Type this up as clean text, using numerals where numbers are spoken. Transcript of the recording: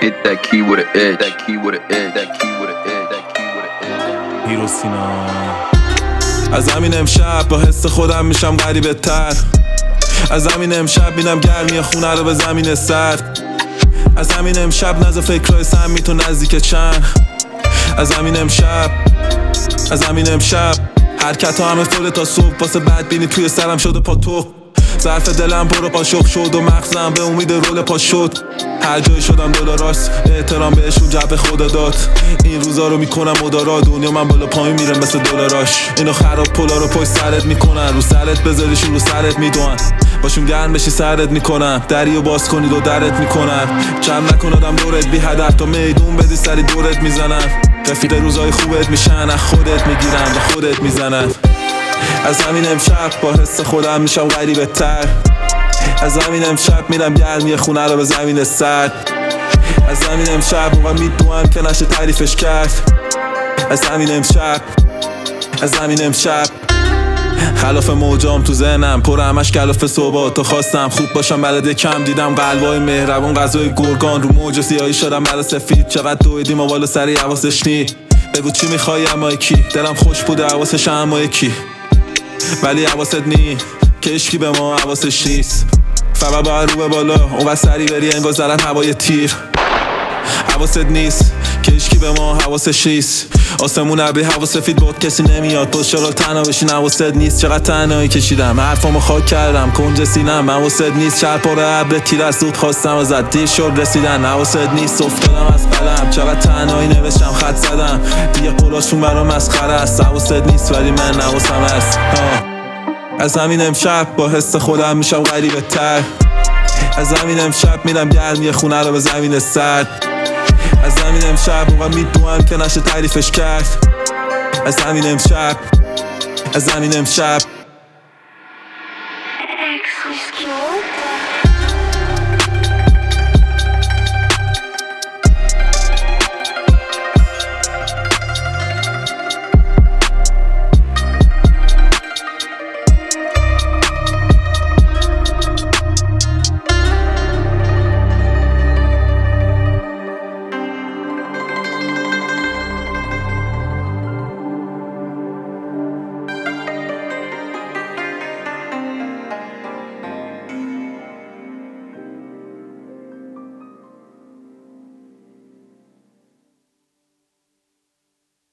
hit that key with an edge. That key with an edge. That key with an edge. That key with an edge. هیروسینا از همین امشب با حس خودم میشم غریبه تر. از همین امشب میدم گرمی خونه رو به زمین سرد. از همین امشب نزد فکرهای سمی تو نزدیک چند. از همین امشب حرکت ها همه فوله تا صبح. واسه بدبینی توی سرم شده پا تو. ظرف دلم پر قاشق شد و مغزم به امید رول پا شد. هر جای شدم دلاراست، احترام بهشون جب خدا داد. این روزا رو میکنم مدارا، دنیا من بالا پایین میرم مثل دلاراش. اینو خراب پولا رو پشت سرت میکنن، رو سرت بذاریشون رو سرت میدونن. باشون گرم بشی سرت میکنم، دریو باز کنید و درت میکنم. جمع نکن آدم دورت بی هدف تا میدون بدی سری دورت میزنم. رفیق روزای خوبت میشن، از خودت میگیرن به خودت میزنن. از همین امشب با حس خودم میشم غریبه تر. از همین امشب میرم گرمی خونه رو به زمین سرد. از همین امشب موقع میدونم که نشه تعریفش کرد. از همین امشب خلاف موجام تو ذهنم پر همش کلاف صبح. تو خواستم خوب باشم بلده کم دیدم قلبای مهربون غذای گرگان رو موج سیاهی شدم برا سفید. چقدر دویدیم و بالا سری حواسش نی. بگو چی میخوای اما کی، دلم خوش بوده حواسش اما یکی. ولی حواست نی که عشقی به ما حواسش نیست. فقط باید رو به بالا اون سری بری انگار زدن هوای تیر. حواست نیست که عشقی به ما حواسش نیست. آسمون ابری هوا سفید بود کسی نمیاد. تو شغل تنها بشین حواست نیست. چقدر تنهایی کشیدم حرفامو خاک کردم کنج سینم. حواست نیست شهر پر ابر تیر از زود خواستم ازت دیر شد رسیدن. حواست نیست افتادم از قلم. چقدر تنهایی نوشتم خط زدم دیگه قولاشون برام مسخره است. حواست نیست ولی من حواسم هست. از همین امشب با حس خودم میشم غریبه تر. از همین امشب میرم گرمی خونه رو به زمین سرد. از همین امشب موقع میدونم که نشه تعریفش کرد. از همین امشب